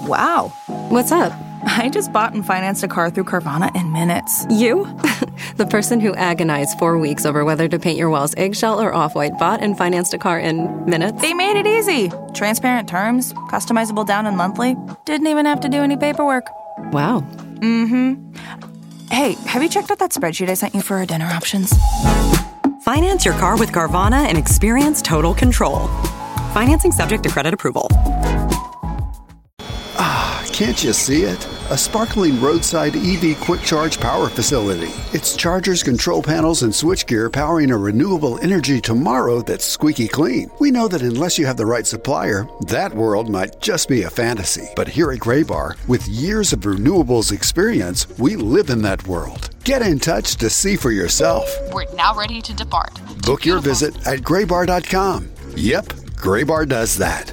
Wow. What's up? I just bought and financed a car through Carvana in minutes. You? The person who agonized 4 weeks over whether to paint your walls eggshell or off-white bought and financed a car in minutes? They made it easy. Transparent terms, customizable down and monthly. Didn't even have to do any paperwork. Wow. Mm-hmm. Hey, have you checked out that spreadsheet I sent you for our dinner options? Finance your car with Carvana and experience total control. Financing subject to credit approval. Can't you see it? A sparkling roadside EV quick charge power facility. It's chargers, control panels, and switchgear powering a renewable energy tomorrow that's squeaky clean. We know that unless you have the right supplier, that world might just be a fantasy. But here at Graybar, with years of renewables experience, we live in that world. Get in touch to see for yourself. We're now ready to depart. Book your visit at graybar.com. Yep, Graybar does that.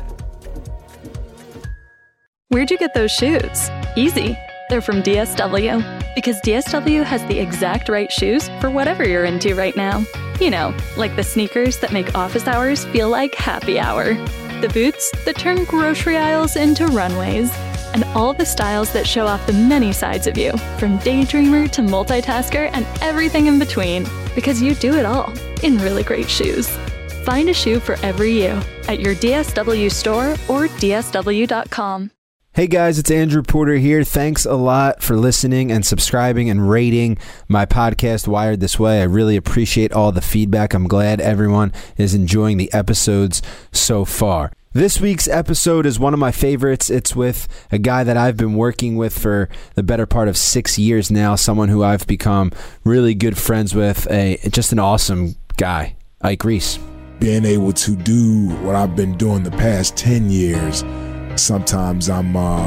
Where'd you get those shoes? Easy. They're from DSW. Because DSW has the exact right shoes for whatever you're into right now. You know, like the sneakers that make office hours feel like happy hour. The boots that turn grocery aisles into runways. And all the styles that show off the many sides of you, from daydreamer to multitasker and everything in between. Because you do it all in really great shoes. Find a shoe for every you at your DSW store or DSW.com. Hey guys, it's Andrew Porter here. Thanks a lot for listening and subscribing and rating my podcast, Wired This Way. I really appreciate all the feedback. I'm glad everyone is enjoying the episodes so far. This week's episode is one of my favorites. It's with a guy that I've been working with for the better part of 6 years now, someone who I've become really good friends with, just an awesome guy, Ike Reese. Being able to do what I've been doing the past 10 years, sometimes I'm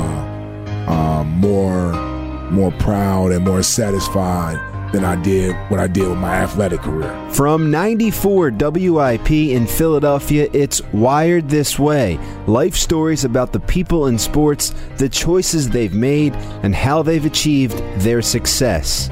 more proud and more satisfied than what I did with my athletic career. From 94 WIP in Philadelphia, it's Wired This Way. Life stories about the people in sports, the choices they've made, and how they've achieved their success.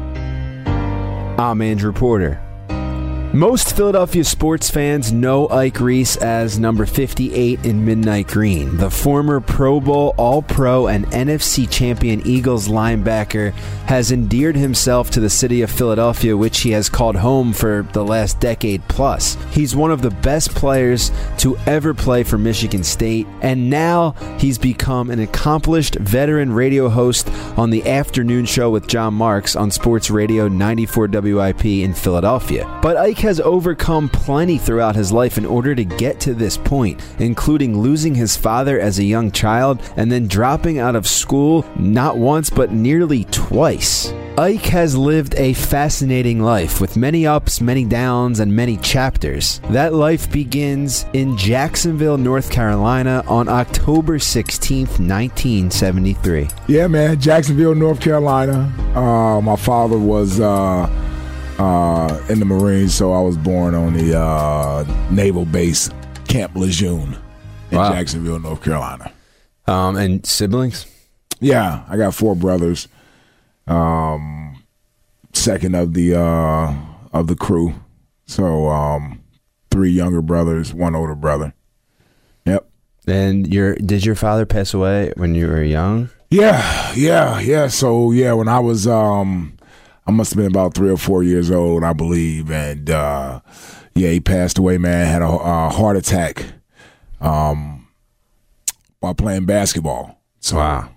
I'm Andrew Porter. Most Philadelphia sports fans know Ike Reese as number 58 in Midnight Green. The former Pro Bowl, All-Pro, and NFC champion Eagles linebacker has endeared himself to the city of Philadelphia, which he has called home for the last decade plus. He's one of the best players to ever play for Michigan State, and now he's become an accomplished veteran radio host on the afternoon show with John Marks on Sports Radio 94 WIP in Philadelphia. But Ike has overcome plenty throughout his life in order to get to this point, including losing his father as a young child and then dropping out of school not once but nearly twice. Ike has lived a fascinating life with many ups, many downs, and many chapters. That life begins in Jacksonville, North Carolina on October 16th, 1973. Yeah, man, Jacksonville, North Carolina. My father was in the Marines, so I was born on the naval base Camp Lejeune in Jacksonville, North Carolina. And siblings? Yeah, I got 4 brothers. Second of the crew. So 3 younger brothers, 1 older brother. Yep. And did your father pass away when you were young? Yeah. So when I was I must have been about 3 or 4 years old, I believe, and he passed away. Man, had a heart attack while playing basketball. So, wow.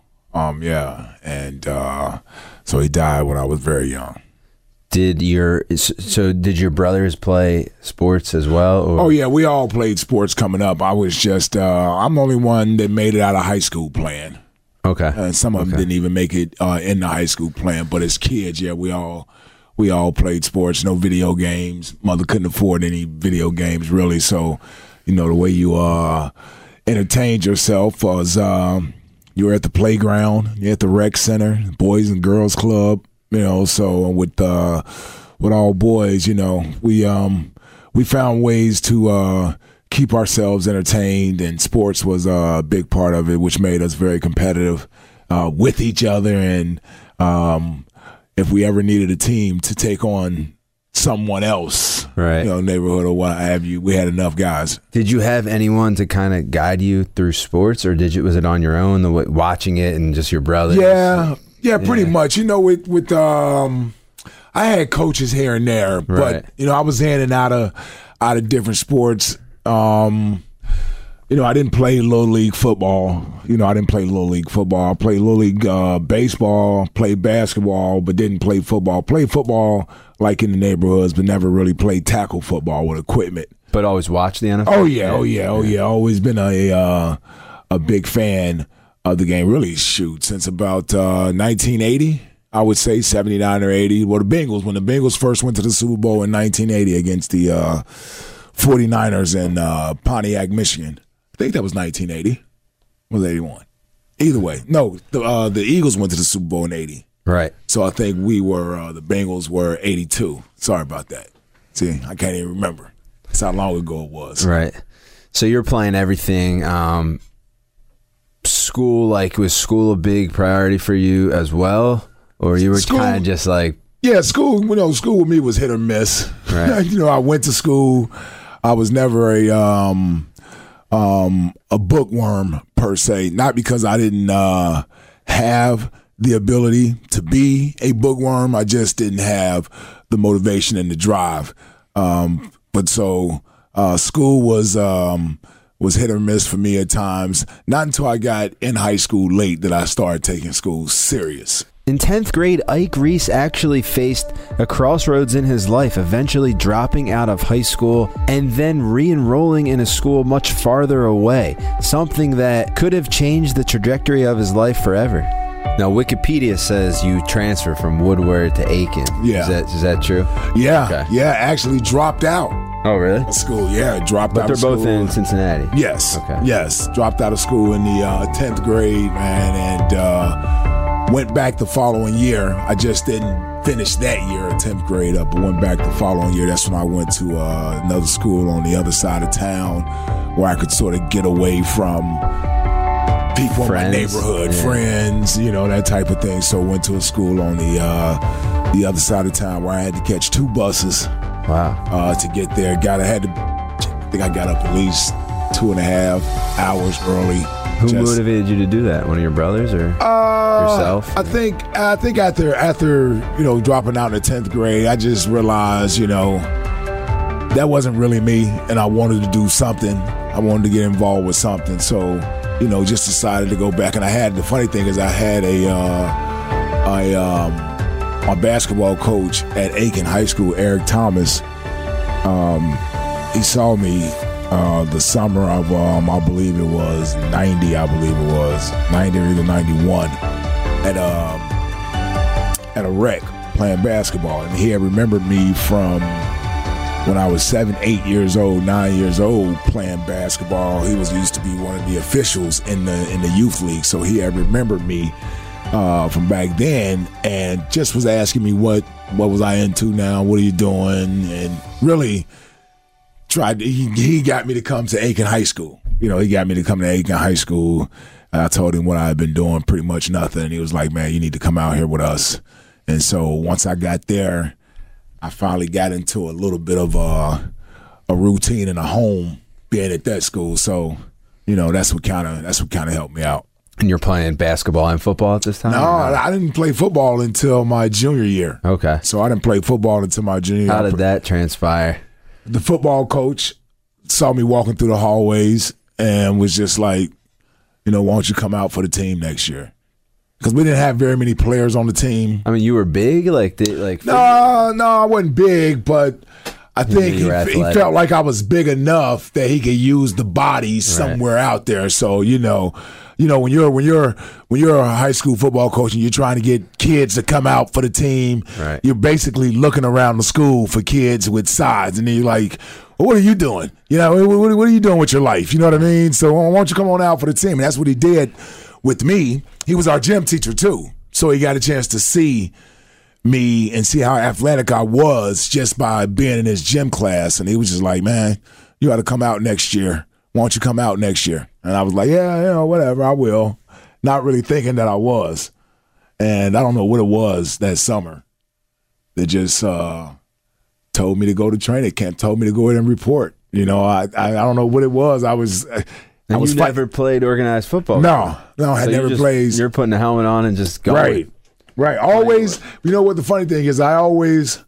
So he died when I was very young. Did your brothers play sports as well? Or? Oh yeah, we all played sports coming up. I was just I'm the only one that made it out of high school playing. Okay. And some of them didn't even make it in the high school playing. But as kids, yeah, we all played sports. No video games. Mother couldn't afford any video games really. So, the way you entertained yourself was you were at the playground, you're at the rec center, Boys and Girls Club. So with all boys, we found ways to keep ourselves entertained, and sports was a big part of it, which made us very competitive with each other. And if we ever needed a team to take on someone else, right? Neighborhood or what have you. We had enough guys. Did you have anyone to kind of guide you through sports, or was it on your own, watching it and just your brothers? Yeah, pretty much. With I had coaches here and there, but I was in and out of different sports. I didn't play Little League football. I didn't play Little League football. I played Little League baseball, played basketball, but didn't play football. Played football like in the neighborhoods, but never really played tackle football with equipment. But always watched the NFL? Oh, yeah. Always been a big fan of the game. Really, since about 1980. I would say 79 or 80. Well, when the Bengals first went to the Super Bowl in 1980 against the 49ers in Pontiac, Michigan. I think that was 1980. Was 81? Either way. No, the Eagles went to the Super Bowl in 80. Right. So I think the Bengals were 82. Sorry about that. See, I can't even remember. That's how long ago it was. Right. So you're playing everything. School, was school a big priority for you as well? Or you were kind of just like... Yeah, school with me was hit or miss. Right. I went to school. I was never a bookworm per se, not because I didn't have the ability to be a bookworm. I just didn't have the motivation and the drive. School was hit or miss for me at times. Not until I got in high school late that I started taking school serious. In 10th grade, Ike Reese actually faced a crossroads in his life, eventually dropping out of high school and then re-enrolling in a school much farther away, something that could have changed the trajectory of his life forever. Now, Wikipedia says you transferred from Woodward to Aiken. Yeah. Is that true? Yeah. Okay. Yeah, actually dropped out. Oh, really? School, yeah, dropped out of school. But they're both in Cincinnati? Yes. Okay. Yes, dropped out of school in the 10th grade, man, and went back the following year. I just didn't finish that year, 10th grade up, but went back the following year. That's when I went to another school on the other side of town where I could sort of get away from people in my neighborhood, friends, that type of thing. So went to a school on the other side of town where I had to catch 2 buses. Wow. To get there. I think I got up at least 2.5 hours early. Who motivated you to do that? One of your brothers or yourself? I think after dropping out in the 10th grade, I just realized, that wasn't really me, and I wanted to do something. I wanted to get involved with something. So, just decided to go back. And the funny thing is I had my basketball coach at Aiken High School, Eric Thomas, he saw me the summer of, I believe it was 90 or either 91, at a rec playing basketball. And he had remembered me from when I was 9 years old playing basketball. He used to be one of the officials in the youth league, so he had remembered me from back then, and just was asking me what was I into now, what are you doing, and really he got me to come to Aiken High School. He got me to come to Aiken High School. I told him what I had been doing, pretty much nothing, and he was like, man, you need to come out here with us. And so once I got there, I finally got into a little bit of a routine and a home being at that school. So, that's what kind of helped me out. And you're playing basketball and football at this time? No, I didn't play football until my junior year. Okay. So I didn't play football until my junior year. How did that transpire? The football coach saw me walking through the hallways and was just like, why don't you come out for the team next year? Because we didn't have very many players on the team. I mean, you were big? No, I wasn't big, but I think he felt like I was big enough that he could use the bodies somewhere out there. So, when you're a high school football coach and you're trying to get kids to come out for the team, you're basically looking around the school for kids with size, and then you're like, well, what are you doing? What are you doing with your life? You know what I mean? So why don't you come on out for the team? And that's what he did with me. He was our gym teacher too, so he got a chance to see me and see how athletic I was just by being in his gym class. And he was just like, man, you got to come out next year. Why don't you come out next year? And I was like, yeah, whatever, I will. Not really thinking that I was. And I don't know what it was that summer that just told me to go to training camp, told me to go in and report. You know, I don't know what it was. I was never played organized football? No, I never played. You're putting the helmet on and just going. Right. Always, you know what the funny thing is, I always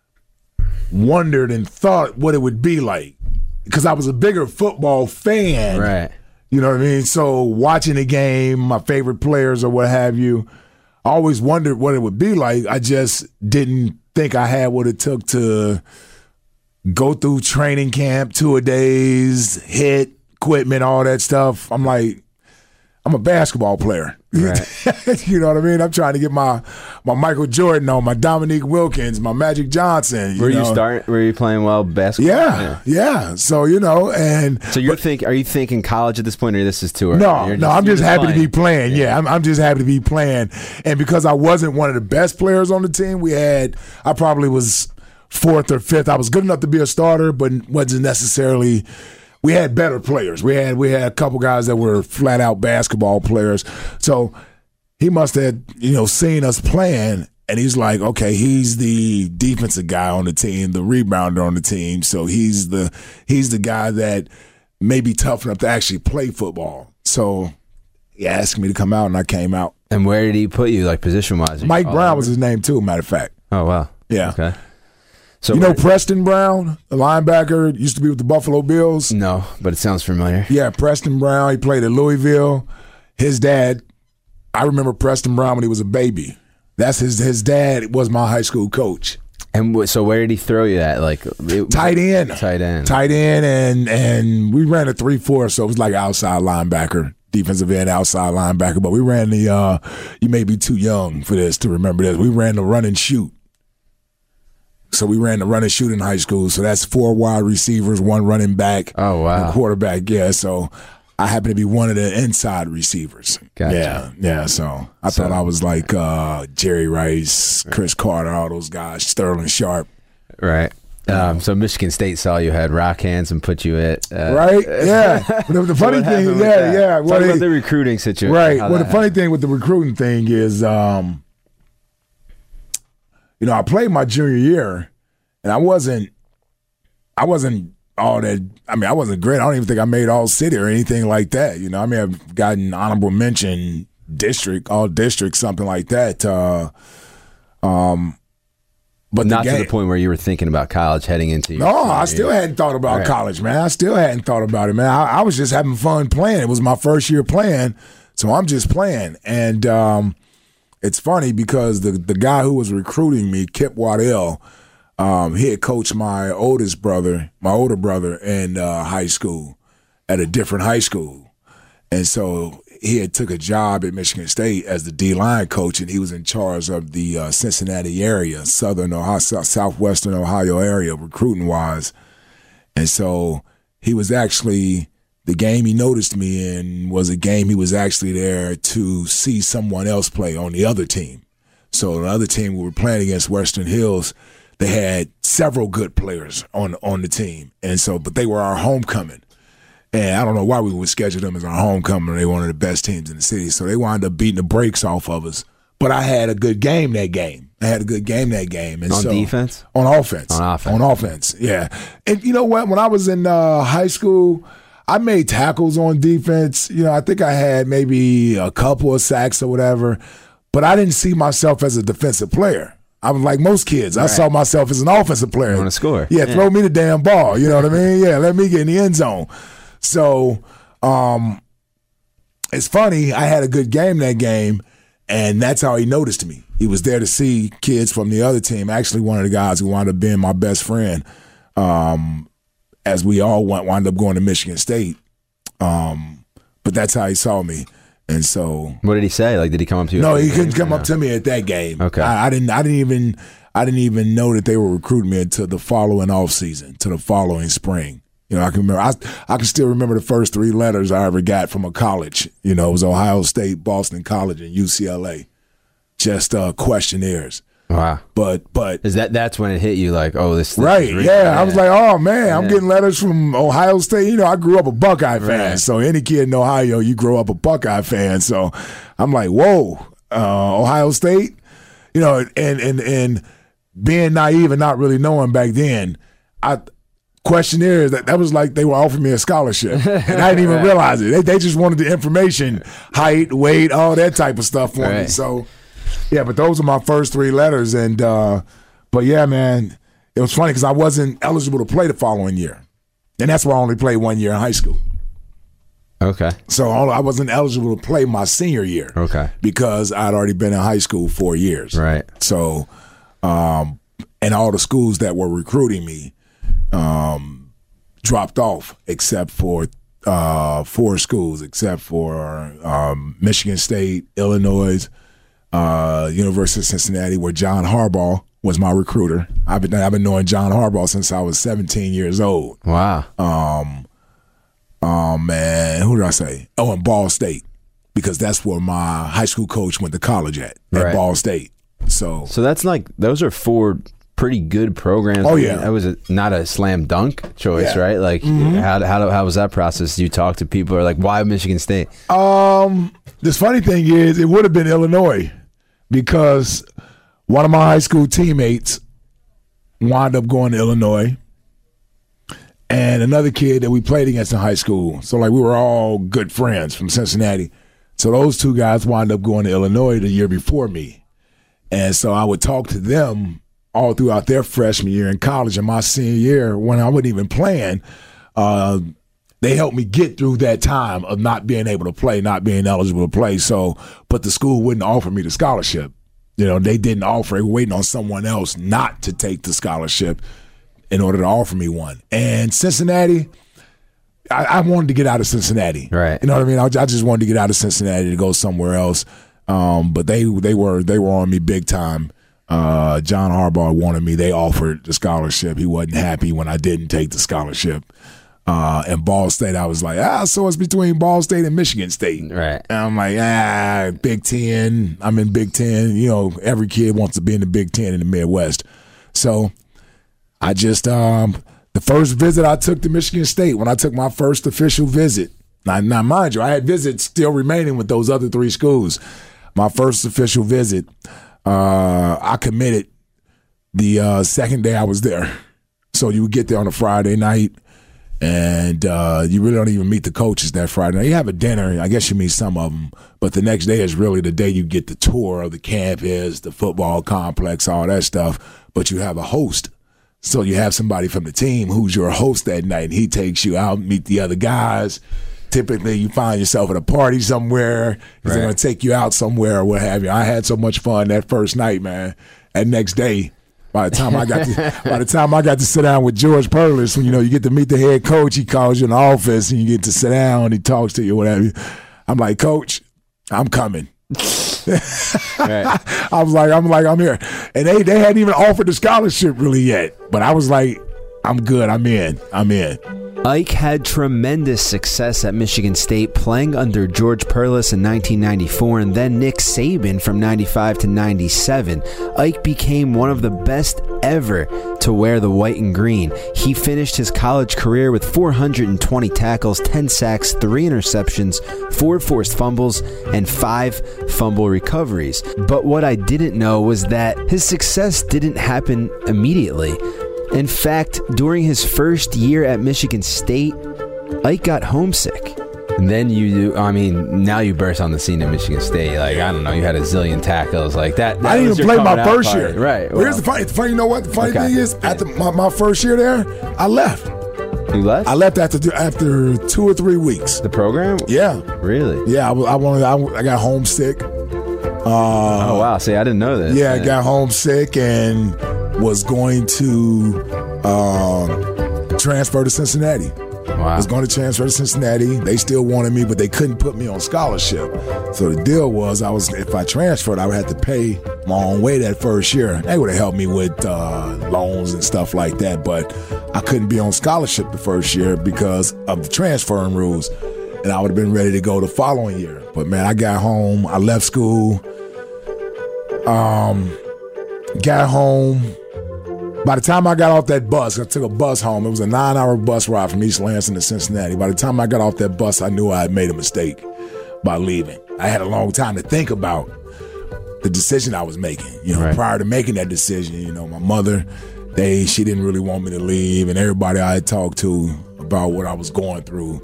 wondered and thought what it would be like because I was a bigger football fan. Right. You know what I mean? So watching the game, my favorite players or what have you, I always wondered what it would be like. I just didn't think I had what it took to go through training camp, 2-a-days, hit, equipment, all that stuff. I'm like, I'm a basketball player. Right. You know what I mean? I'm trying to get my Michael Jordan on, my Dominique Wilkins, my Magic Johnson. Were you playing well basketball? Yeah. So, you know, and so are you thinking college at this point, or this is too early? No, I'm just happy to be playing. Yeah, I'm just happy to be playing. And because I wasn't one of the best players on the team, I probably was 4th or 5th. I was good enough to be a starter, but wasn't necessarily. We had better players. We had a couple guys that were flat out basketball players. So he must have, seen us playing, and he's like, okay, he's the defensive guy on the team, the rebounder on the team. So he's the guy that may be tough enough to actually play football. So he asked me to come out, and I came out. And where did he put you, like position-wise? Mike Brown was his name too, matter of fact. Oh, wow. Yeah. Okay. So Preston Brown, a linebacker, used to be with the Buffalo Bills? No, but it sounds familiar. Yeah, Preston Brown. He played at Louisville. His dad, I remember Preston Brown when he was a baby. That's his dad was my high school coach. And so where did he throw you at? Like tight end. Tight end. Tight end, and we ran a 3-4, so it was like outside linebacker. Defensive end, outside linebacker. But we ran the, you may be too young for this to remember this. We ran the run and shoot. So we ran the run and shoot in high school. So that's 4 wide receivers, 1 running back, oh wow, and quarterback. Yeah, so I happen to be one of the inside receivers. Gotcha. Yeah. So I thought I was like Jerry Rice, Chris Carter, all those guys, Sterling Sharp. Right. So Michigan State saw you had rock hands and put you at right. Yeah. The funny thing, yeah. Talk about the recruiting situation. Right. Well, the funny thing with the recruiting thing is. I played my junior year, and I wasn't all that. I mean, I wasn't great. I don't even think I made all city or anything like that. I mean, I've gotten honorable mention all district, something like that. But not to the point where you were thinking about college heading into your No, I still hadn't thought about college, man. I still hadn't thought about it, man. I was just having fun playing. It was my first year playing, so I'm just playing. And it's funny because the guy who was recruiting me, Kip Waddell, he had coached my older brother in high school at a different high school. And so he had took a job at Michigan State as the D-line coach, and he was in charge of the Cincinnati area, southern Ohio, southwestern Ohio area, recruiting-wise. And so he was actually – the game he noticed me in was a game he was actually there to see someone else play on the other team. So the other team we were playing against, Western Hills, they had several good players on the team. And so, but they were our homecoming. And I don't know why we would schedule them as our homecoming. They were one of the best teams in the city. So they wound up beating the brakes off of us. But I had a good game that game. And on defense? On offense. On offense, yeah. And you know what? When I was in high school, I made tackles on defense. I think I had maybe a couple of sacks or whatever, but I didn't see myself as a defensive player. I was like most kids. Right. I saw myself as an offensive player. You want to score. Yeah, throw me the damn ball. You know what I mean? Yeah, let me get in the end zone. So it's funny. I had a good game that game, and that's how he noticed me. He was there to see kids from the other team. Actually, one of the guys who wound up being my best friend, as we all wound up going to Michigan State. But that's how he saw me. And so, what did he say? Like, did he come up to you? No, he couldn't come up to me at that game. Okay, I didn't even know that they were recruiting me until the following off season, to the following spring. I can remember. I can still remember the first 3 letters I ever got from a college. It was Ohio State, Boston College, and UCLA. Just questionnaires. Wow. But is that's when it hit you, like, oh, this right? Is yeah, I was like, oh man, I'm getting letters from Ohio State. I grew up a Buckeye fan, so any kid in Ohio, you grow up a Buckeye fan. So I'm like, whoa, Ohio State, and being naive and not really knowing back then, questionnaires, that was like they were offering me a scholarship. And I didn't even realize it. They just wanted the information, height, weight, all that type of stuff for me. So, yeah, but those are my first 3 letters. And, but yeah, man, it was funny because I wasn't eligible to play the following year. And that's why I only played 1 year in high school. Okay. So I wasn't eligible to play my senior year. Okay. Because I'd already been in high school 4 years. Right. So, and all the schools that were recruiting me dropped off except for 4 schools, except for Michigan State, Illinois, University of Cincinnati, where John Harbaugh was my recruiter. I've been knowing John Harbaugh since I was 17 years old. Wow. Man, who did I say? Oh, and Ball State, because that's where my high school coach went to college at Ball State. So that's like, those are 4 pretty good programs. Oh yeah, that was not a slam dunk choice, right? Like, how was that process? You talk to people who are like, why Michigan State? This funny thing is, it would have been Illinois, because one of my high school teammates wound up going to Illinois, and another kid that we played against in high school. So like, we were all good friends from Cincinnati. So those 2 guys wound up going to Illinois the year before me, and so I would talk to them all throughout their freshman year in college. And my senior year, when I wasn't even playing, they helped me get through that time of not being able to play, not being eligible to play. So, but the school wouldn't offer me the scholarship. You know, they didn't offer. They were waiting on someone else not to take the scholarship in order to offer me one. And Cincinnati, I wanted to get out of Cincinnati. Right. You know what I mean? I just wanted to get out of Cincinnati to go somewhere else. But they were on me big time. John Harbaugh wanted me. They offered the scholarship. He wasn't happy when I didn't take the scholarship. And Ball State, I was like, so it's between Ball State and Michigan State. Right. And I'm like, Big Ten. I'm in Big Ten. You know, every kid wants to be in the Big Ten in the Midwest. So I just, the first visit I took to Michigan State, when I took my first official visit, now mind you, I had visits still remaining with those other 3 schools. My first official visit, I committed the second day I was there. So you would get there on a Friday night, and you really don't even meet the coaches that Friday night. You have a dinner. I guess you meet some of them. But the next day is really the day you get the tour of the campus, the football complex, all that stuff. But you have a host. So you have somebody from the team who's your host that night, and he takes you out, meet the other guys. Typically, you find yourself at a party somewhere. They're going to take you out somewhere or what have you. I had so much fun that first night, man. And next day, by the time I got to sit down with George Perlis, when you get to meet the head coach, he calls you in the office and you get to sit down and he talks to you, whatever. I'm like, Coach, I'm coming. I'm here. And they hadn't even offered the scholarship really yet. But I was like, I'm good. I'm in. Ike had tremendous success at Michigan State, playing under George Perlis in 1994 and then Nick Saban from 95 to 97. Ike became one of the best ever to wear the white and green. He finished his college career with 420 tackles, 10 sacks, 3 interceptions, 4 forced fumbles, and 5 fumble recoveries. But what I didn't know was that his success didn't happen immediately. In fact, during his first year at Michigan State, Ike got homesick. And then now you burst on the scene at Michigan State. Like, I don't know, you had a zillion tackles like that. I didn't even play my first year. Right. Well, here's the funny, you know what? The funny thing is, after my first year there, I left. You left? I left after 2 or 3 weeks. The program? Yeah. Really? Yeah, I got homesick. Oh, wow. See, I didn't know this. Yeah, I got homesick and was going to transfer to Cincinnati. Wow. I was going to transfer to Cincinnati. They still wanted me, but they couldn't put me on scholarship. So the deal was, if I transferred, I would have to pay my own way that first year. They would have helped me with loans and stuff like that, but I couldn't be on scholarship the first year because of the transferring rules. And I would have been ready to go the following year. But man, I got home. I left school. Got home. By the time I got off that bus, I took a bus home. It was a 9-hour bus ride from East Lansing to Cincinnati. By the time I got off that bus, I knew I had made a mistake by leaving. I had a long time to think about the decision I was making. Prior to making that decision, my mother, she didn't really want me to leave, and everybody I had talked to about what I was going through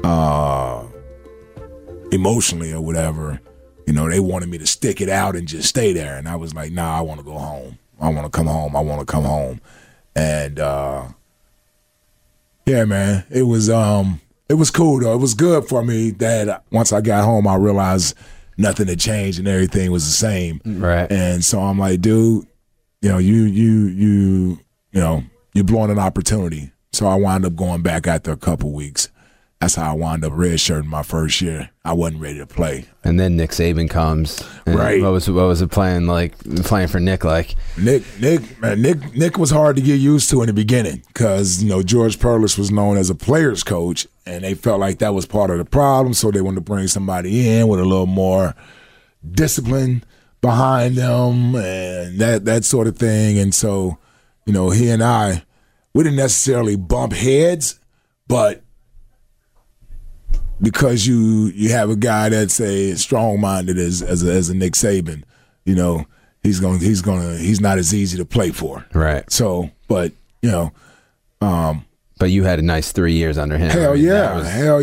emotionally or whatever, they wanted me to stick it out and just stay there. And I was like, nah, I want to go home. I want to come home. I want to come home. And yeah, man, it was cool though. It was good for me that once I got home, I realized nothing had changed and everything was the same. Right. And so I'm like, dude, you're blowing an opportunity. So I wound up going back after a couple weeks. That's how I wound up redshirting my first year. I wasn't ready to play. And then Nick Saban comes. Right. What was it playing for Nick like? Nick was hard to get used to in the beginning because, George Perlis was known as a player's coach, and they felt like that was part of the problem, so they wanted to bring somebody in with a little more discipline behind them and that sort of thing. And so, he and I, we didn't necessarily bump heads, but because you have a guy that's a strong-minded as a Nick Saban, he's not as easy to play for. Right. So, but but you had a nice 3 years under him. Hell yeah.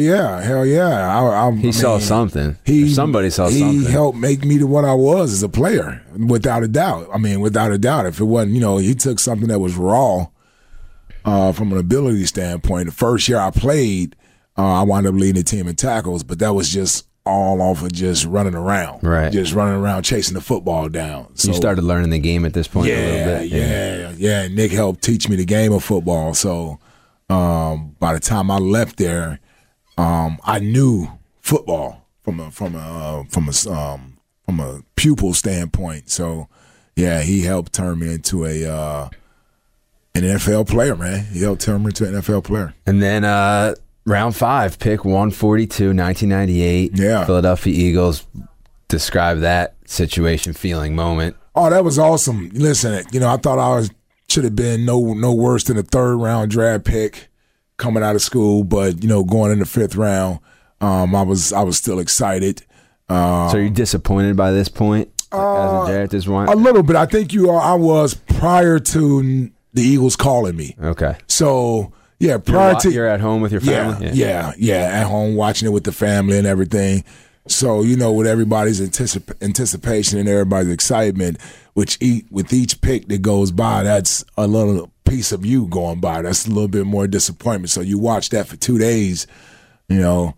He saw something. Somebody saw something. He helped make me to what I was as a player, without a doubt. If it wasn't, he took something that was raw from an ability standpoint. The first year I played, I wound up leading the team in tackles, but that was just all off of just running around. Right. Just running around chasing the football down. So, you started learning the game at this point a little bit. Yeah. Nick helped teach me the game of football. So by the time I left there, I knew football from a pupil standpoint. So yeah, he helped turn me into an NFL player, man. He helped turn me into an NFL player. And then round 5, pick 142, 1998. Yeah. Philadelphia Eagles. Describe that situation, feeling, moment. Oh, that was awesome. Listen, I thought I should have been no worse than a 3rd round draft pick coming out of school, but going in the 5th round, I was still excited. So are you disappointed by this point? At this point? A little bit. I think I was prior to the Eagles calling me. Okay. So yeah, you're at home with your family? Yeah, at home watching it with the family and everything. So, with everybody's anticipation and everybody's excitement, with each pick that goes by, that's a little piece of you going by. That's a little bit more disappointment. So you watch that for 2 days, it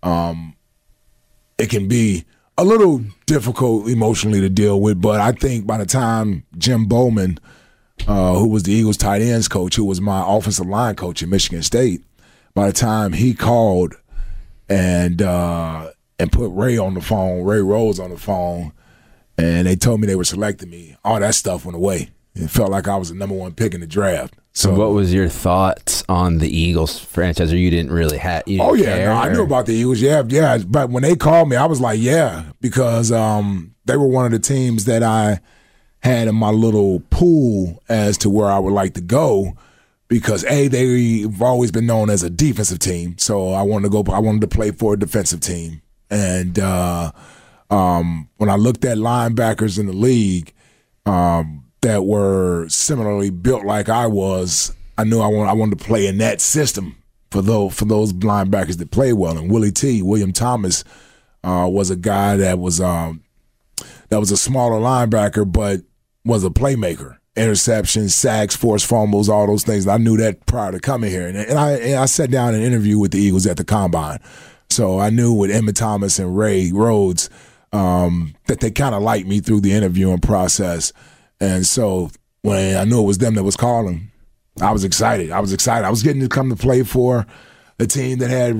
can be a little difficult emotionally to deal with. But I think by the time Jim Bowman, who was the Eagles tight ends coach, who was my offensive line coach at Michigan State, by the time he called and put Ray Rhodes on the phone, and they told me they were selecting me, all that stuff went away. It felt like I was the number 1 pick in the draft. So what was your thoughts on the Eagles franchise, or you didn't really have? I knew about the Eagles, yeah. But when they called me, I was like, yeah, because they were one of the teams that I had in my little pool as to where I would like to go, because they've always been known as a defensive team, so I wanted to play for a defensive team. And when I looked at linebackers in the league that were similarly built like I was, I knew I wanted to play in that system for those linebackers that play well. And William Thomas, was a guy that was a smaller linebacker, but was a playmaker. Interceptions, sacks, forced fumbles, all those things. I knew that prior to coming here. And I sat down and interviewed with the Eagles at the Combine. So I knew with Emmitt Thomas and Ray Rhodes that they kind of liked me through the interviewing process. And so when I knew it was them that was calling, I was excited. I was getting to come to play for a team that had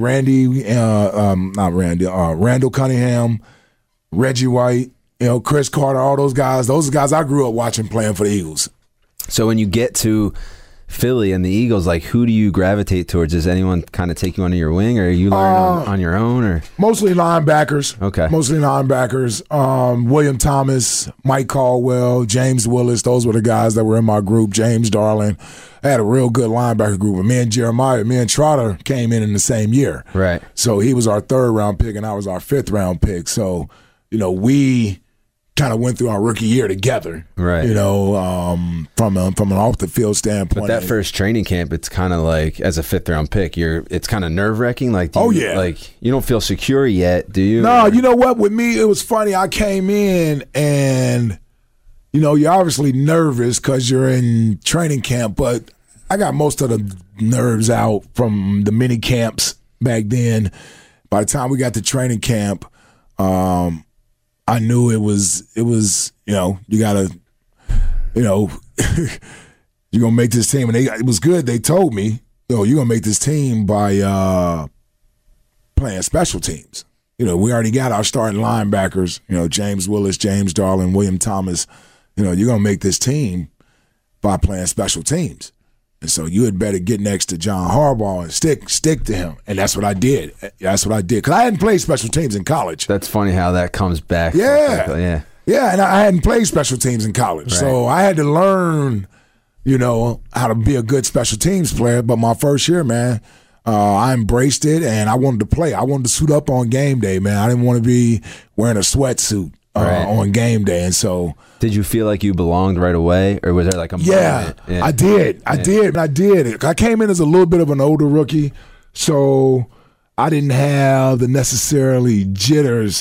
Randall Cunningham, Reggie White, Chris Carter, all those guys. Those are guys I grew up watching playing for the Eagles. So when you get to Philly and the Eagles, like, who do you gravitate towards? Does anyone kind of take you under your wing, or are you learning on your own? Or mostly linebackers. Okay. Mostly linebackers. William Thomas, Mike Caldwell, James Willis. Those were the guys that were in my group. James Darling. I had a real good linebacker group. And me and Trotter came in the same year. Right. So he was our 3rd round pick and I was our 5th round pick. So, we kind of went through our rookie year together, right? You know, from an off the field standpoint. But that first training camp, it's kind of like as a 5th round pick, it's kind of nerve wracking. Like, like you don't feel secure yet, do you? No, you know what? With me, it was funny. I came in and, you know, you're obviously nervous because you're in training camp, but I got most of the nerves out from the mini camps back then. By the time we got to training camp, I knew it was, you know, you got to, you know, you're going to make this team. And it was good. They told me, you're going to make this team by playing special teams. You know, we already got our starting linebackers, you know, James Willis, James Darling, William Thomas. You know, you're going to make this team by playing special teams. And so you had better get next to John Harbaugh and stick to him. And that's what I did. Because I hadn't played special teams in college. That's funny how that comes back. Yeah, and I hadn't played special teams in college. Right. So I had to learn, you know, how to be a good special teams player. But my first year, man, I embraced it, and I wanted to play. I wanted to suit up on game day, man. I didn't want to be wearing a sweatsuit on game day. And so, did you feel like you belonged right away, or was there like a moment? Yeah, I did. I did. I came in as a little bit of an older rookie, so I didn't have the necessarily jitters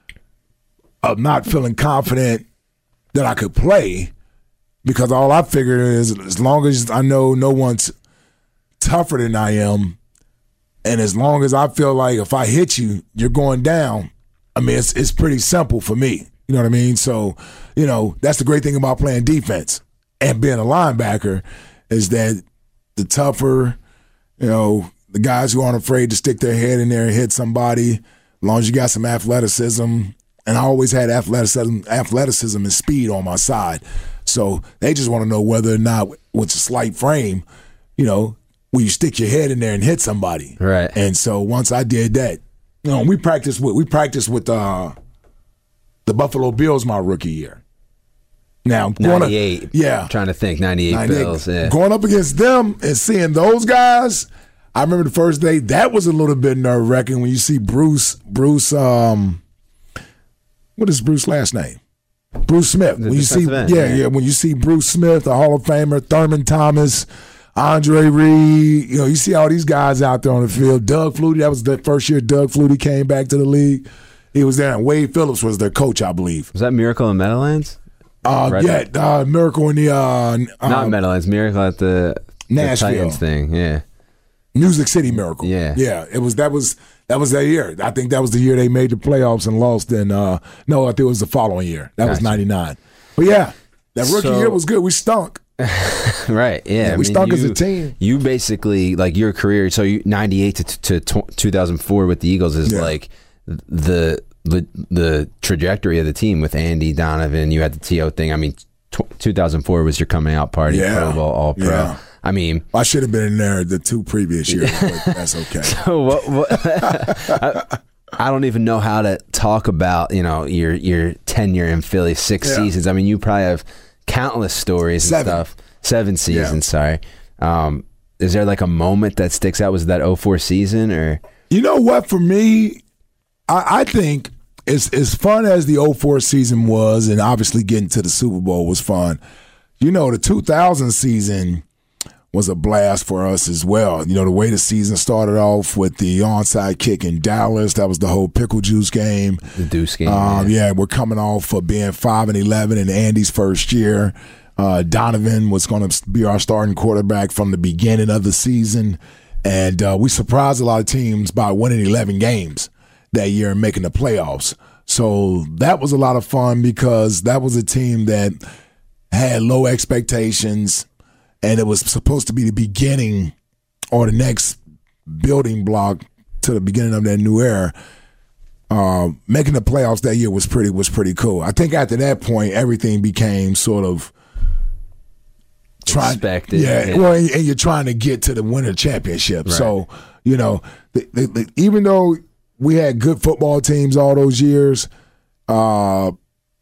of not feeling confident that I could play, because all I figured is as long as I know no one's tougher than I am, and as long as I feel like if I hit you, you're going down, I mean, it's pretty simple for me. You know what I mean? So, you know, that's the great thing about playing defense and being a linebacker is that the tougher, you know, the guys who aren't afraid to stick their head in there and hit somebody, as long as you got some athleticism. And I always had athleticism and speed on my side. So they just want to know whether or not with a slight frame, you know, will you stick your head in there and hit somebody? Right. And so once I did that, you know, we practiced with the Buffalo Bills my rookie year. Now, 98. I'm trying to think. 98 Bills. Yeah. Going up against them and seeing those guys, I remember the first day, that was a little bit nerve-wracking when you see Bruce, what is Bruce's last name? Bruce Smith. When you see, when you see Bruce Smith, a Hall of Famer, Thurman Thomas, Andre Reed, you know, you see all these guys out there on the field. Doug Flutie, that was the first year Doug Flutie came back to the league. He was there, and Wade Phillips was their coach, I believe. Was that Miracle in Meadowlands? Miracle in the not Meadowlands, Miracle at the Nashville Titans thing, yeah. Music City Miracle. Yeah. That was that year. I think that was the year they made the playoffs and lost in I think it was the following year. That was 99. But yeah, that rookie year was good. We stunk. Right, yeah. We stunk as a team. You basically, like your career, so 98 to 2004 with the Eagles is like the trajectory of the team with Andy Donovan. You had the T.O. thing. I mean, 2004 was your coming out party, Pro Bowl, All-Pro. Yeah. I mean, I should have been in there the 2 previous years, but that's okay. So I don't even know how to talk about, you know, your tenure in Philly, 6 seasons. I mean, you probably have countless stories and stuff. 7 seasons, sorry. Is there like a moment that sticks out? Was it that 04 season or? You know what? For me, I think as fun as the 04 season was, and obviously getting to the Super Bowl was fun. You know, the 2000 season was a blast for us as well. You know, the way the season started off with the onside kick in Dallas, that was the whole pickle juice game. The Deuce game. We're coming off of being 5-11 in Andy's first year. Donovan was going to be our starting quarterback from the beginning of the season. And we surprised a lot of teams by winning 11 games that year and making the playoffs. So that was a lot of fun because that was a team that had low expectations, and it was supposed to be the beginning or the next building block to the beginning of that new era. Making the playoffs that year was pretty cool. I think after that point, everything became sort of expected. Well, and you're trying to get to the winter championship. Right. So, you know, even though we had good football teams all those years,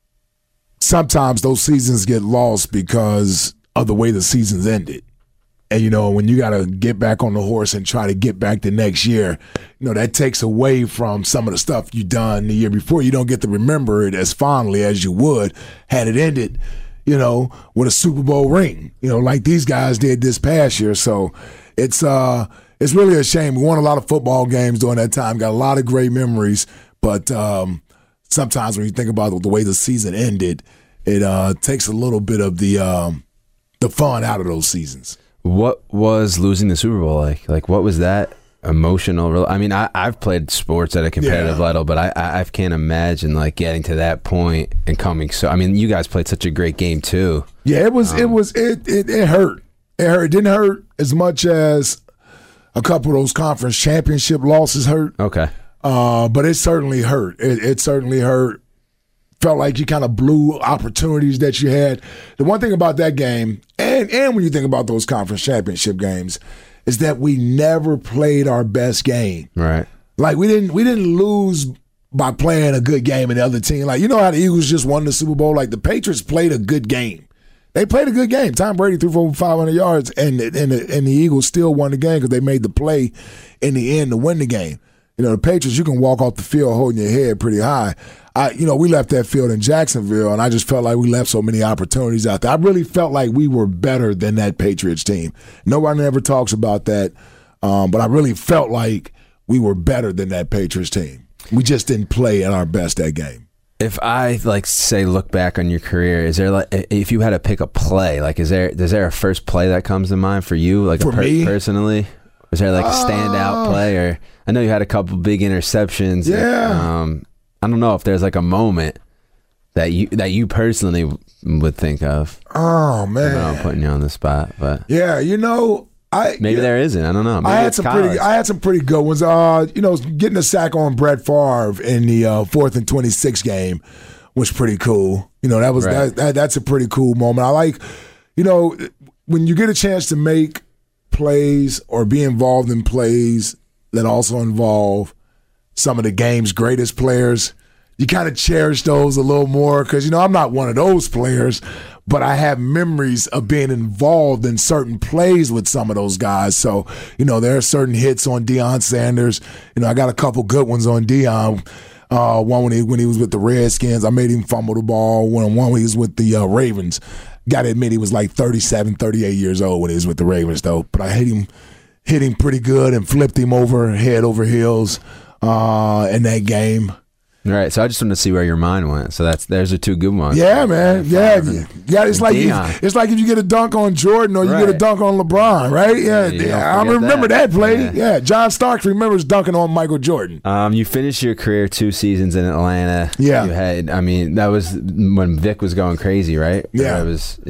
sometimes those seasons get lost because of the way the seasons ended. And, when you got to get back on the horse and try to get back the next year, that takes away from some of the stuff you done the year before. You don't get to remember it as fondly as you would had it ended, with a Super Bowl ring, like these guys did this past year. So it's really a shame. We won a lot of football games during that time, got a lot of great memories. But sometimes when you think about the way the season ended, it takes a little bit of the fun out of those seasons. What was losing the Super Bowl like? Like, what was that emotional? I mean, I've played sports at a competitive level, but I can't imagine like getting to that point and coming. So, I mean, you guys played such a great game too. Yeah, it hurt. It didn't hurt as much as a couple of those conference championship losses hurt. Okay, but it certainly hurt. It certainly hurt. Felt like you kind of blew opportunities that you had. The one thing about that game, and when you think about those conference championship games, is that we never played our best game. Right. Like we didn't lose by playing a good game in the other team. Like, how the Eagles just won the Super Bowl? Like, the Patriots played a good game. They played a good game. Tom Brady threw for over 500 yards, and the Eagles still won the game because they made the play in the end to win the game. The Patriots, you can walk off the field holding your head pretty high. We left that field in Jacksonville, and I just felt like we left so many opportunities out there. I really felt like we were better than that Patriots team. Nobody ever talks about that, but I really felt like we were better than that Patriots team. We just didn't play at our best that game. If I look back on your career, is there if you had to pick a play, is there a first play that comes to mind for you, like for me personally? Was there a standout play, or I know you had a couple big interceptions. Yeah. I don't know if there's a moment that you personally would think of. Oh man, I know I'm putting you on the spot, but yeah, maybe there isn't. I don't know. Maybe I had some pretty good ones. Getting a sack on Brett Favre in the 4th and 26 game was pretty cool. That was right. That's a pretty cool moment. I like, when you get a chance to make plays or be involved in plays that also involve some of the game's greatest players, you kind of cherish those a little more because, I'm not one of those players, but I have memories of being involved in certain plays with some of those guys. So, there are certain hits on Deion Sanders. I got a couple good ones on Deion. One when he was with the Redskins, I made him fumble the ball. One when he was with the Ravens. Got to admit, he was like 37, 38 years old when he was with the Ravens, though. But I hit him pretty good and flipped him over head over heels in that game. Right, so I just wanted to see where your mind went. So there's the two good ones. Yeah, man. Yeah. It's like if you get a dunk on Jordan or you get a dunk on LeBron, right? Yeah. I remember that play. Yeah. John Starks remembers dunking on Michael Jordan. You finished your career 2 seasons in Atlanta. Yeah. That was when Vic was going crazy, right? Yeah.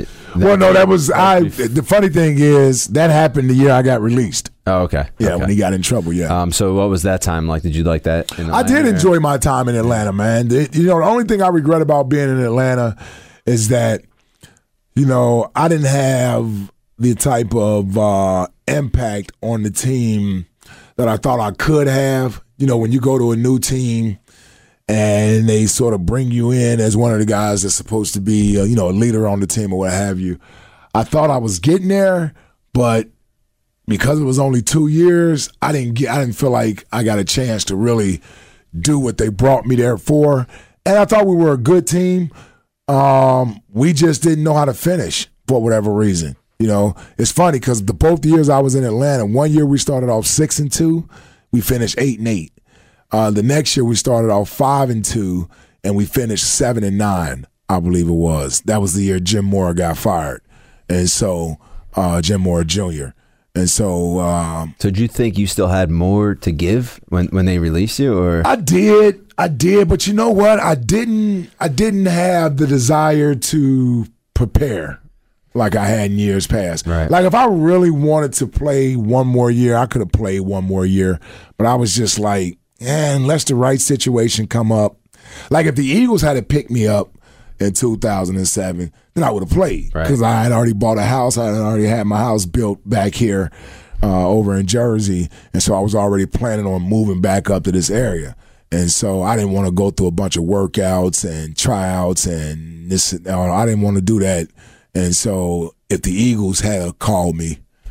The funny thing is that happened the year I got released. Oh, okay. Yeah, when he got in trouble, yeah. So what was that time like? Did you like that in Atlanta? I did enjoy my time in Atlanta, man. The only thing I regret about being in Atlanta is that, I didn't have the type of impact on the team that I thought I could have. When you go to a new team and they sort of bring you in as one of the guys that's supposed to be, a leader on the team or what have you. I thought I was getting there, but because it was only 2 years, I didn't feel like I got a chance to really do what they brought me there for. And I thought we were a good team. We just didn't know how to finish for whatever reason. It's funny because both the years I was in Atlanta, one year we started off 6-2, we finished 8-8. The next year we started off 5-2, and we finished 7-9, I believe it was. That was the year Jim Mora got fired, and so Jim Mora Jr. And so, did you think you still had more to give when they released you, or I did, but you know what? I didn't have the desire to prepare like I had in years past. Right. Like if I really wanted to play one more year, I could have played one more year, but I was just like, unless the right situation come up. Like if the Eagles had to pick me up in 2007, then I would have played because I had already bought a house. I had already had my house built back here over in Jersey, and so I was already planning on moving back up to this area. And so I didn't want to go through a bunch of workouts and tryouts and this. I didn't want to do that. And so if the Eagles had called me,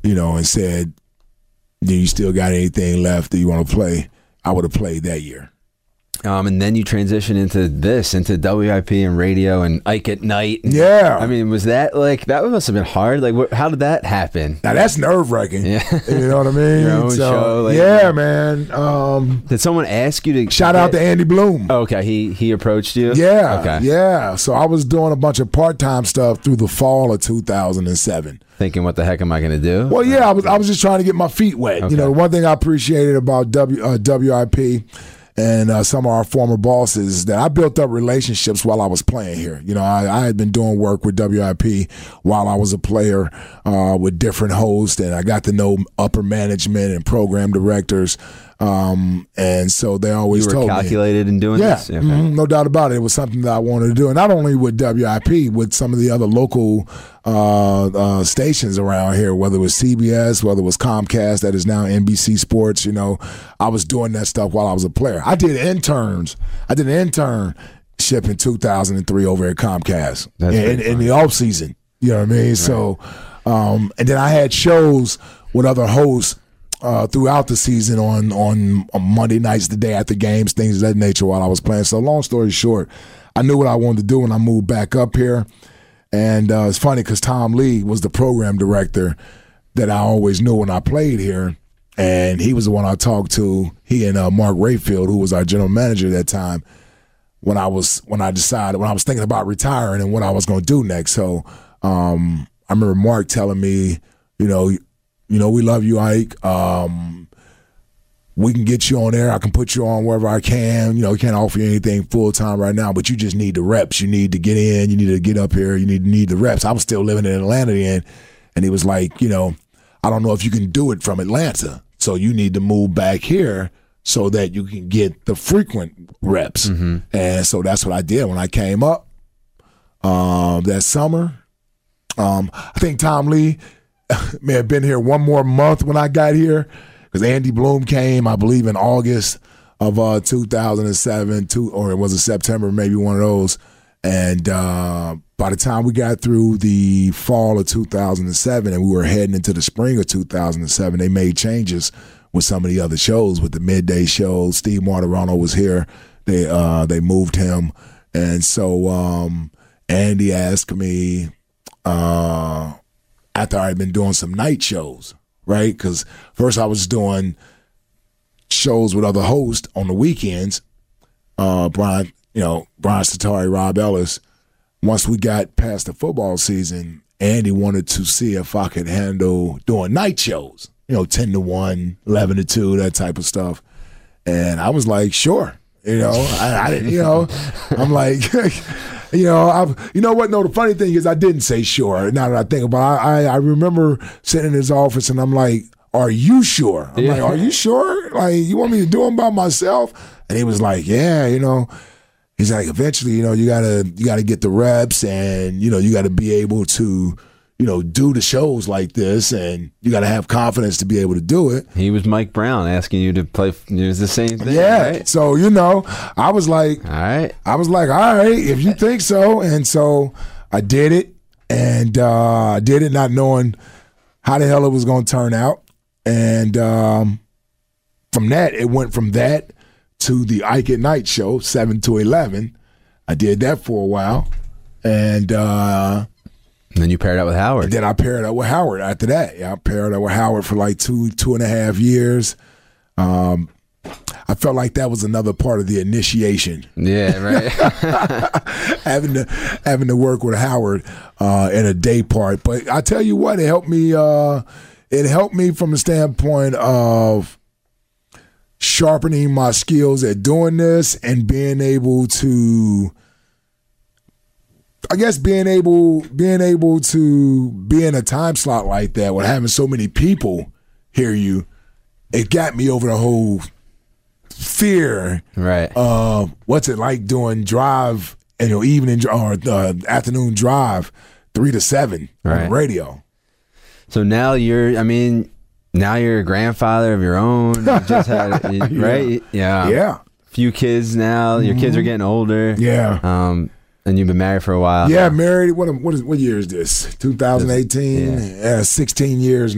and said, do you still got anything left? Do you want to play? I would have played that year. And then you transition into WIP and radio and Ike at Night. Yeah. I mean, was that that must have been hard? How did that happen? Now, that's nerve-wracking. Yeah. You know what I mean? Your own show. Yeah, man. Did someone ask you to... Shout out to Andy Bloom. Oh, okay. He approached you? Yeah. Okay. Yeah. So I was doing a bunch of part-time stuff through the fall of 2007. Thinking, what the heck am I going to do? Well, yeah, I was just trying to get my feet wet. Okay. One thing I appreciated about WIP and some of our former bosses, that I built up relationships while I was playing here. I had been doing work with WIP while I was a player with different hosts, and I got to know upper management and program directors. And so they always told me. You were calculated in doing this? Yeah, no doubt about it. It was something that I wanted to do. And not only with WIP, with some of the other local stations around here, whether it was CBS, whether it was Comcast, that is now NBC Sports. I was doing that stuff while I was a player. I did an internship in 2003 over at Comcast in the off season. You know what I mean? Right. So, and then I had shows with other hosts throughout the season on Monday nights, the day after games, things of that nature while I was playing. So long story short, I knew what I wanted to do when I moved back up here. And it's funny because Tom Lee was the program director that I always knew when I played here. And he was the one I talked to, he and Mark Rayfield, who was our general manager at that time, when I was thinking about retiring and what I was going to do next. So I remember Mark telling me, we love you, Ike. We can get you on there. I can put you on wherever I can. We can't offer you anything full-time right now, but you just need the reps. You need to get in. You need to get up here. You need the reps. I was still living in Atlanta then, and he was like, I don't know if you can do it from Atlanta, so you need to move back here so that you can get the frequent reps. Mm-hmm. And so that's what I did when I came up that summer. I think Tom Lee may have been here one more month when I got here, because Andy Bloom came, I believe, in August of 2007, or it was in September, maybe one of those. And by the time we got through the fall of 2007 and we were heading into the spring of 2007, they made changes with some of the other shows, with the midday shows. Steve Martirano was here. They moved him. And so Andy asked me, after I had been doing some night shows, right? Because first I was doing shows with other hosts on the weekends, Brian Satari, Rob Ellis. Once we got past the football season, Andy wanted to see if I could handle doing night shows, 10 to 1, 11 to 2, that type of stuff. And I was like, sure. I didn't, I'm like, what? No, the funny thing is I didn't say sure. Now that I think about it, I remember sitting in his office and I'm like, are you sure? I'm like, are you sure? Like, you want me to do them by myself? And he was like, yeah, he's like, eventually, you gotta get the reps, and, you gotta be able to, do the shows like this, and you gotta have confidence to be able to do it. He was Mike Brown asking you to play. It was the same thing. Yeah. Right? So, I was like, all right. If you think so. And so I did it, and I did it not knowing how the hell it was going to turn out. And from that, it went from that to the Ike at Night show, 7 to 11. I did that for a while. And then you paired up with Howard. And then I paired up with Howard after that. Yeah, I paired up with Howard for like 2.5 years. I felt like that was another part of the initiation. Yeah, right. having to work with Howard in a day part. But I tell you what, it helped me. It helped me from the standpoint of sharpening my skills at doing this and being able to, being able to be in a time slot like that with having so many people hear you. It got me over the whole fear, right? What's it like doing drive, evening or afternoon drive, 3 to 7 on the radio. So now you're a grandfather of your own. You just had, right? Yeah. Few kids now. Your kids are getting older. Yeah. And you've been married for a while. Yeah, married. What year is this? 2018. Yeah, 16 years now.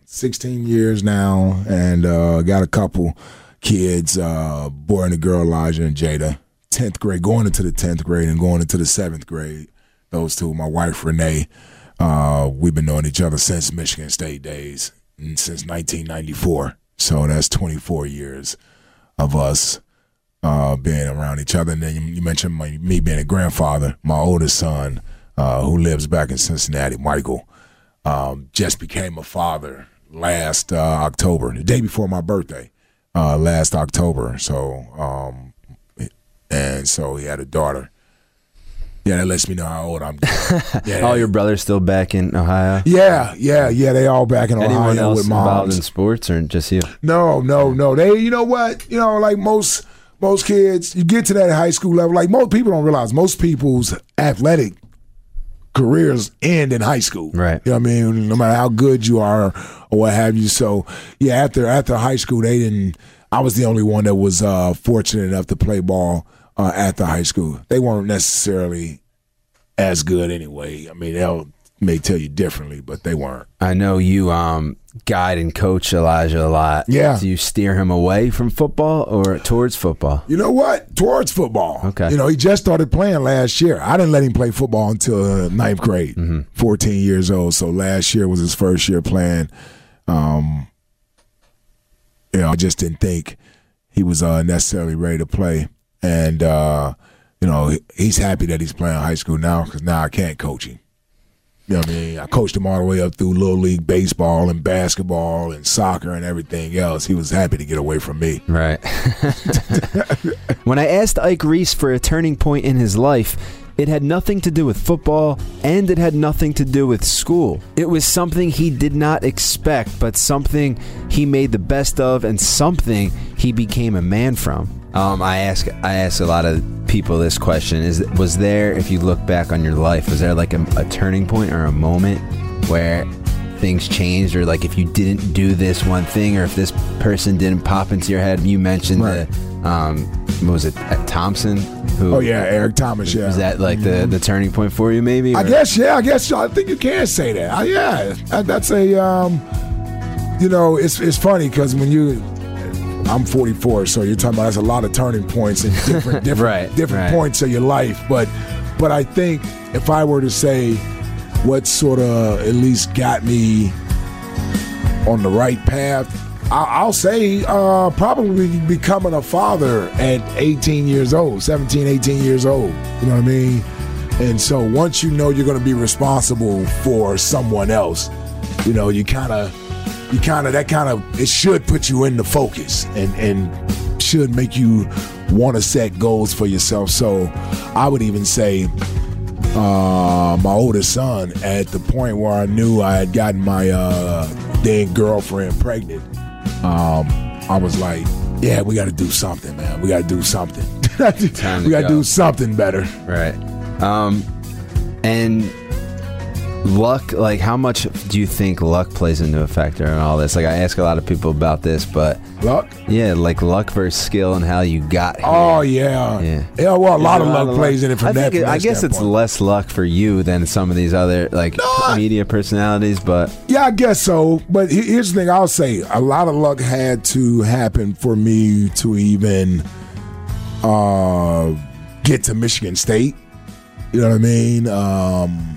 16 years now, and got a couple kids, boy and a girl, Elijah and Jada. 10th grade, going into the 10th grade and going into the 7th grade. Those two, my wife, Renee, we've been knowing each other since Michigan State days, and since 1994. So that's 24 years of us being around each other. And then you mentioned me being a grandfather. My oldest son, who lives back in Cincinnati, Michael, just became a father last October, the day before my birthday, last October. So, and so he had a daughter. Yeah, that lets me know how old I'm getting. Yeah. All your brothers still back in Ohio? Yeah. They all back in Anyone Ohio else with involved moms. in sports, or just you? No. They, you know what? You know, like most kids, you get to that high school level. Like most people don't realize, most people's athletic careers end in high school. Right. You know what I mean? No matter how good you are or what have you. So yeah, after high school, they didn't. I was the only one that was fortunate enough to play ball at the high school. They weren't necessarily as good anyway. I mean, may tell you differently, but they weren't. I know you guide and coach Elijah a lot. Yeah. Do you steer him away from football or towards football? You know what? Towards football. Okay. You know, he just started playing last year. I didn't let him play football until 9th grade, 14 years old. So last year was his first year playing. You know, I just didn't think he was necessarily ready to play. And, you know, he's happy that he's playing high school now because now I can't coach him. You know what I mean? I coached him all the way up through Little League baseball and basketball and soccer and everything else. He was happy to get away from me. Right. When I asked Ike Reese for a turning point in his life, it had nothing to do with football, and it had nothing to do with school. It was something he did not expect, but something he made the best of, and something he became a man from. I ask a lot of people this question: was there, if you look back on your life, was there like a turning point or a moment where things changed, or like if you didn't do this one thing, or if this person didn't pop into your head? You mentioned right. What was it, Thompson? Eric Thomas. Yeah, was that like the turning point for you? Maybe. I guess. I think you can say that. That's a. You know, it's funny because when I'm 44, so you're talking about that's a lot of turning points in different points of your life. But I think if I were to say what sort of at least got me on the right path, I'll say probably becoming a father at 18 years old, 17, 18 years old. You know what I mean? And so once you know you're going to be responsible for someone else, you know, it should put you into focus and should make you want to set goals for yourself. So I would even say my oldest son, at the point where I knew I had gotten my then girlfriend pregnant, I was like, yeah, we got to do something, man. We got to do something. We got to do something better. Right. And luck, like how much do you think luck plays into a factor in all this? Like I ask a lot of people about this, but luck? Yeah, like luck versus skill and how you got here. Oh, yeah. Yeah, well, a lot of luck plays in it from that. I guess it's less luck for you than some of these other media personalities, but yeah, I guess so. But here's the thing I'll say. A lot of luck had to happen for me to even get to Michigan State. You know what I mean?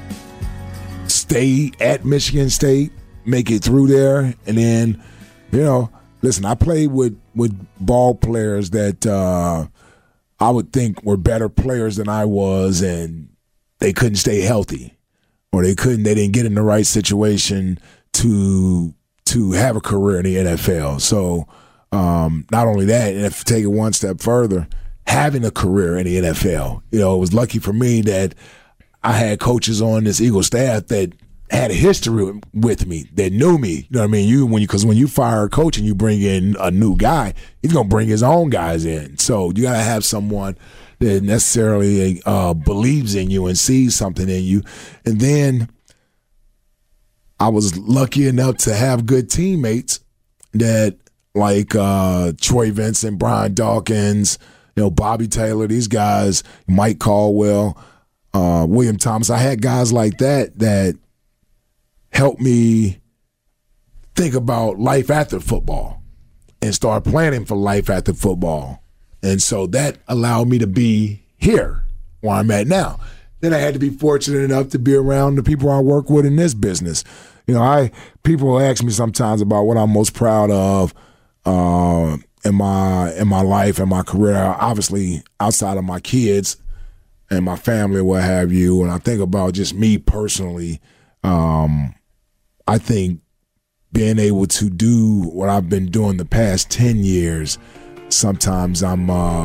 Stay at Michigan State, make it through there, and then, you know, listen, I played with ball players that I would think were better players than I was, and they couldn't stay healthy, or they didn't get in the right situation to have a career in the NFL. So not only that, and if you take it one step further, having a career in the NFL, you know, it was lucky for me that I had coaches on this Eagle staff that had a history with me, that knew me. You know what I mean? Because when you fire a coach and you bring in a new guy, he's going to bring his own guys in. So you got to have someone that necessarily believes in you and sees something in you. And then I was lucky enough to have good teammates that like Troy Vincent, Brian Dawkins, you know, Bobby Taylor, these guys, Mike Caldwell, William Thomas. I had guys like that helped me think about life after football and start planning for life after football. And so that allowed me to be here where I'm at now. Then I had to be fortunate enough to be around the people I work with in this business. You know, people ask me sometimes about what I'm most proud of in my life and my career. Obviously, outside of my kids and my family, what have you. And I think about just me personally. I think being able to do what I've been doing the past 10 years, sometimes I'm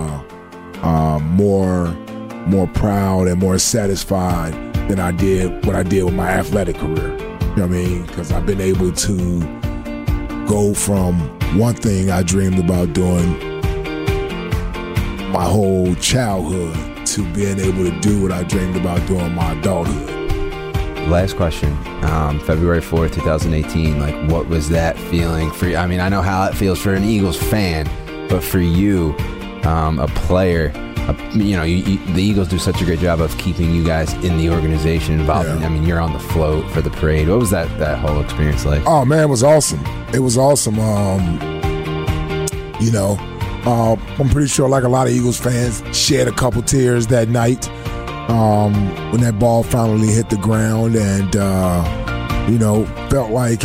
more proud and more satisfied than what I did with my athletic career. You know what I mean? Because I've been able to go from one thing I dreamed about doing my whole childhood to being able to do what I dreamed about doing in my adulthood. Last question. February 4th, 2018, like, what was that feeling for you? I mean, I know how it feels for an Eagles fan, but for you, a player, the Eagles do such a great job of keeping you guys in the organization involved. Yeah. I mean, you're on the float for the parade. What was that whole experience like? Oh, man, it was awesome. It was awesome. I'm pretty sure, like a lot of Eagles fans, shed a couple tears that night when that ball finally hit the ground, and felt like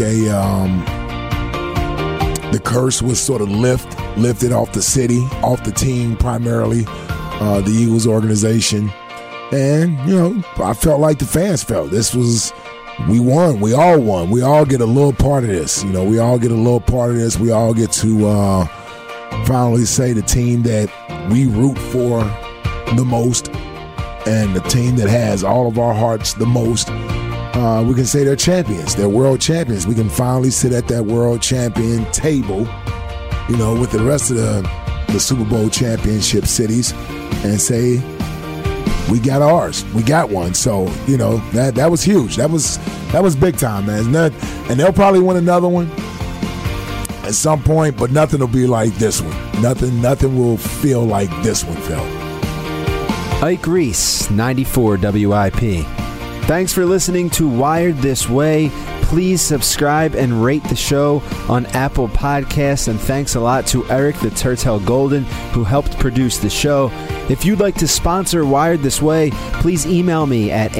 the curse was sort of lifted off the city, off the team primarily. The Eagles organization. And, I felt like the fans felt. We won. We all won. We all get a little part of this. We all get a little part of this. We all get to finally say the team that we root for the most and the team that has all of our hearts the most, we can say they're champions. They're world champions. We can finally sit at that world champion table, with the rest of the Super Bowl championship cities and say, we got ours. We got one. So, that was huge. That was big time, man. And they'll probably win another one at some point, but nothing will be like this one. Nothing will feel like this one felt. Ike Reese, 94 WIP. Thanks for listening to Wired This Way. Please subscribe and rate the show on Apple Podcasts. And thanks a lot to Eric the Turtle Golden, who helped produce the show. If you'd like to sponsor Wired This Way, please email me at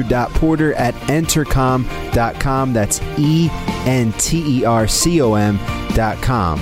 andrew.porter@entercom.com. That's ENTERCOM.com.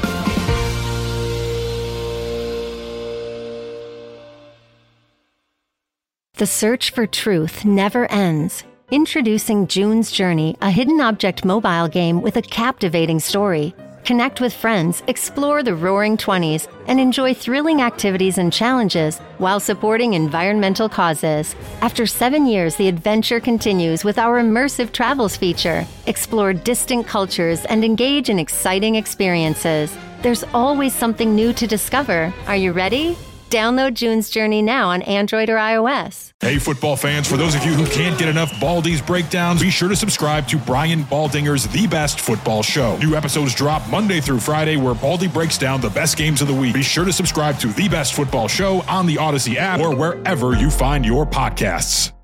The search for truth never ends. Introducing June's Journey, a hidden object mobile game with a captivating story. Connect with friends, explore the Roaring 20s, and enjoy thrilling activities and challenges while supporting environmental causes. After 7 years, the adventure continues with our immersive travels feature. Explore distant cultures and engage in exciting experiences. There's always something new to discover. Are you ready? Download June's Journey now on Android or iOS. Hey, football fans, for those of you who can't get enough Baldy's breakdowns, be sure to subscribe to Brian Baldinger's The Best Football Show. New episodes drop Monday through Friday, where Baldy breaks down the best games of the week. Be sure to subscribe to The Best Football Show on the Odyssey app or wherever you find your podcasts.